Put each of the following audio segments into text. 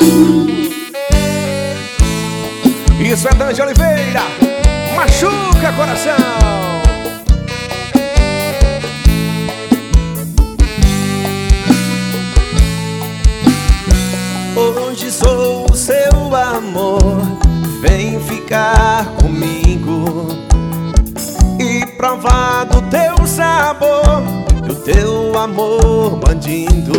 Isso é Dan de Oliveira, machuca coração. Hoje sou o seu amor, vem ficar comigo e provar do teu sabor, do teu amor bandido.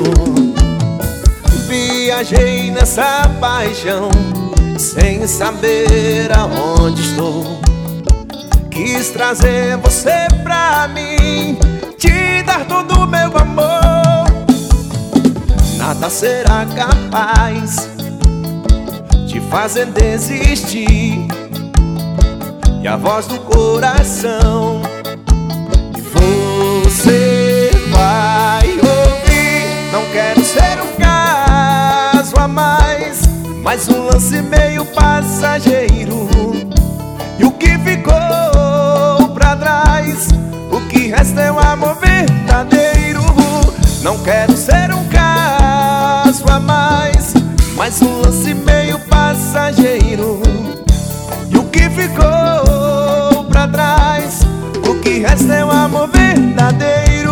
Viajei nessa paixão sem saber aonde estou. Quis trazer você pra mim, te dar todo o meu amor. Nada será capaz de fazer desistir. E a voz do coração que você vai ouvir. Não quero ser um caso a mais, mas um lance meio passageiro. E o que ficou pra trás, o que resta é um amor verdadeiro. Não quero ser um caso a mais, mas um lance meio passageiro. E o que ficou pra trás, o que resta é um amor verdadeiro.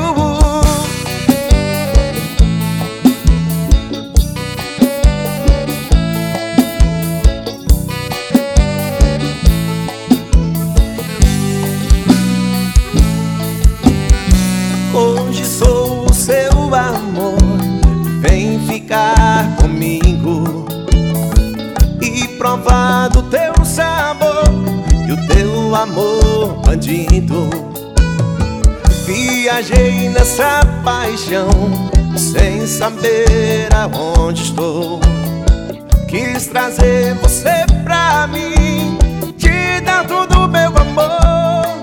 Hoje sou o seu amor, vem ficar comigo e provar do teu sabor e o teu amor bandido. Viajei nessa paixão sem saber aonde estou. Quis trazer você pra mim, te dar todo o meu amor.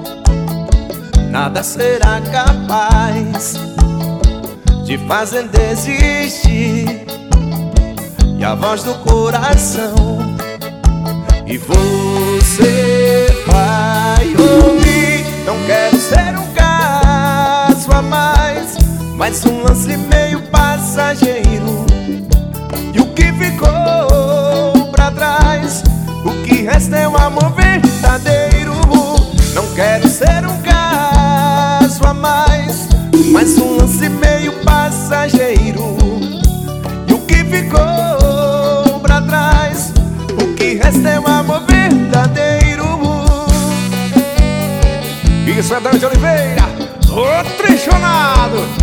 Nada será capaz de fazer desistir. E a voz do coração e você vai ouvir. Não quero ser um caso a mais, mas um lance meio passageiro. E o que ficou pra trás, o que resta é um amor verdadeiro. Não quero ser um caso a mais, mas um lance meio passageiro. E o que ficou pra trás, o que resta é um amor verdadeiro. Isso é Dan de Oliveira, o trichonado.